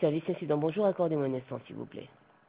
Service incident, bonjour, accordez-moi un instant, s'il vous plaît.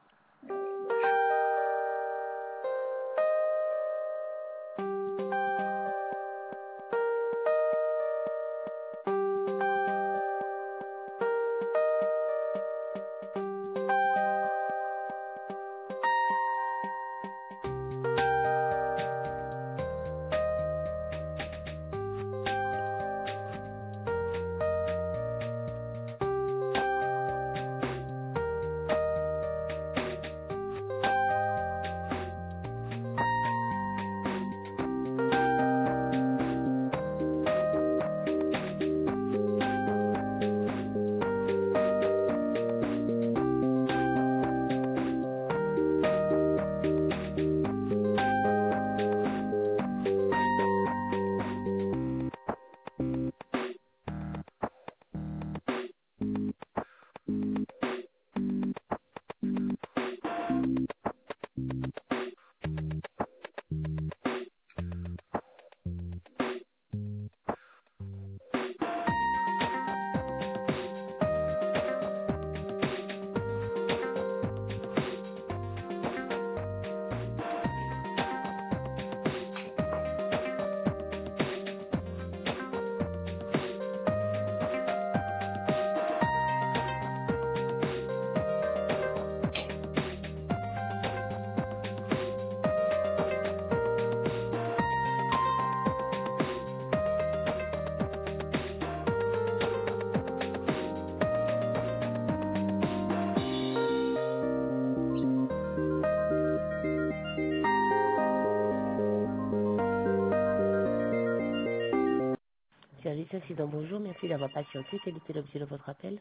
Service incident, bonjour, merci d'avoir patienté. Quel était l'objet de votre appel?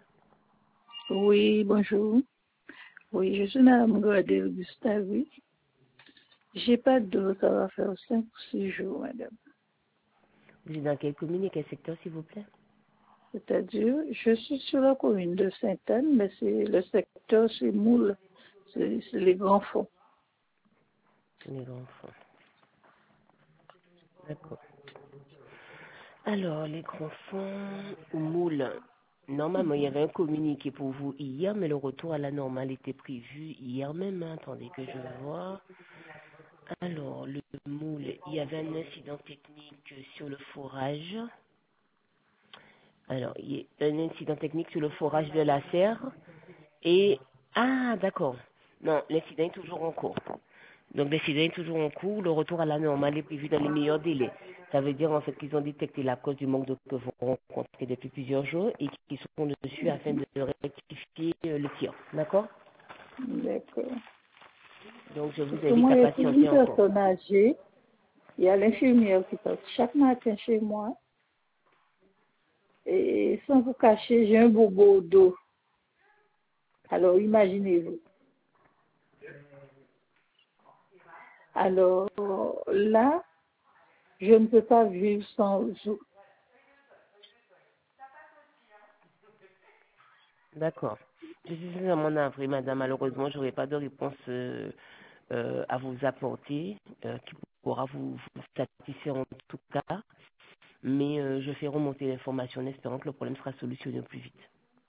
Oui, bonjour. Oui, je suis Madame Gradel Gustavi. J'ai pas d'eau, ça va faire 5 ou 6 jours, madame. Vous êtes dans quelle commune et quel secteur, s'il vous plaît? C'est-à-dire, je suis sur la commune de Sainte-Anne, mais c'est le secteur, c'est Moule, c'est les grands fonds. Les grands fonds. D'accord. Alors, les grands fonds ou moules. Normalement, il y avait un communiqué pour vous hier, mais le retour à la normale était prévu hier même. Hein. Attendez que je vois. Alors, le moule, il y avait un incident technique sur le forage. Alors, il y a un incident technique sur le forage de la serre. Et, ah, d'accord. Non, l'incident est toujours en cours. Donc, l'incident est toujours en cours. Le retour à la normale est prévu dans les meilleurs délais. Ça veut dire, en fait, qu'ils ont détecté la cause du manque d'eau que vous rencontrez depuis plusieurs jours et qu'ils sont dessus afin de rectifier le tir. D'accord? D'accord. Donc, je vous Parce que invite moi, à il y a toujours une patienter encore. personne âgée, il y a l'infirmière qui passe chaque matin chez moi, et sans vous cacher, j'ai un bobo d'eau. Alors, imaginez-vous. Alors, là, je ne peux pas vivre sans eau. D'accord. Je suis sincèrement navrée, madame. Malheureusement, je n'aurai pas de réponse à vous apporter qui pourra vous satisfaire en tout cas. Mais je fais remonter l'information en espérant que le problème sera solutionné au plus vite.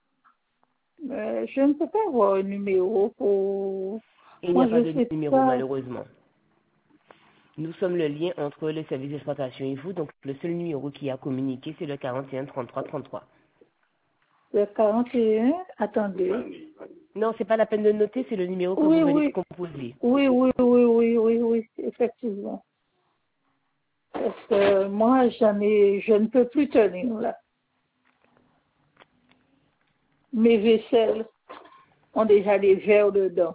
Je ne peux pas avoir un numéro pour... Et il n'y a Moi, pas je de sais numéro, pas. malheureusement. Nous sommes le lien entre les services d'exploitation et vous. Donc, le seul numéro qui a communiqué, c'est le 41 33 33. Le 41, attendez. Non, c'est pas la peine de noter, c'est le numéro que vous Oui, venez de oui. composer. Oui, effectivement. Parce que moi, je ne peux plus tenir là. Mes vaisselles ont déjà des verres dedans.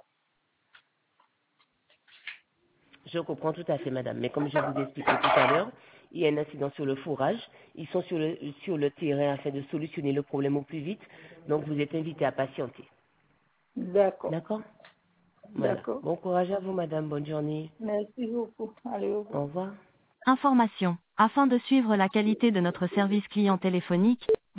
Je comprends tout à fait, madame. Mais comme je vous ai expliqué tout à l'heure, il y a un incident sur le fourrage. Ils sont sur le terrain afin de solutionner le problème au plus vite. Donc, vous êtes invité à patienter. D'accord, D'accord? Voilà. d'accord. Bon courage à vous, madame. Bonne journée. Merci beaucoup. Allez, au revoir. Au revoir. Information. Afin de suivre la qualité de notre service client téléphonique,